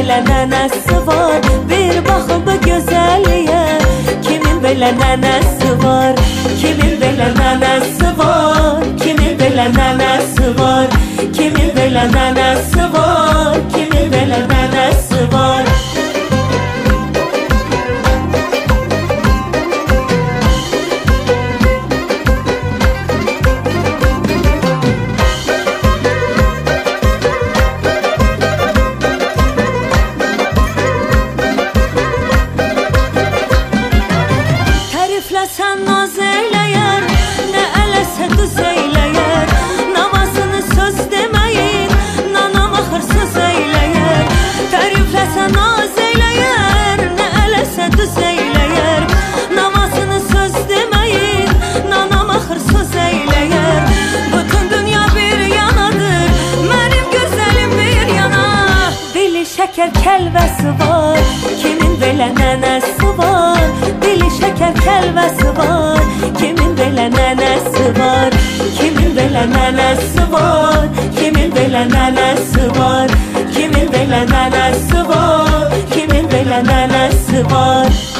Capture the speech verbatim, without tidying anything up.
belə nənəsi var? Bir baxın bu gözəlliyə, kimin belə nənəsi var? Kimin belə nənəsi var? Kimin belə nənəsi var? Kimin belə nənəsi var? Kimin belə nənəsi var? Tərifləsən naz eyləyər, nə eləsə düz eyləyər. Namazını söz deməyin, nanam axır söz eyləyər. Tərifləsən naz eyləyər, nə eləsə düz eyləyər. Namazını söz deməyin, nanam axır söz eyləyər. Bütün dünya bir yanadır, mənim gözəlim bir yana. Dili şəkər kəlbəsi var, kimin belə nənəsi var? Dili şəkər kəlbəsi var, kimin belə nənəsi var? Kimin belə nənəsi var? Kimin belə nənəsi var? Kimin belə nənəsi var? Kimin belə nənəsi var?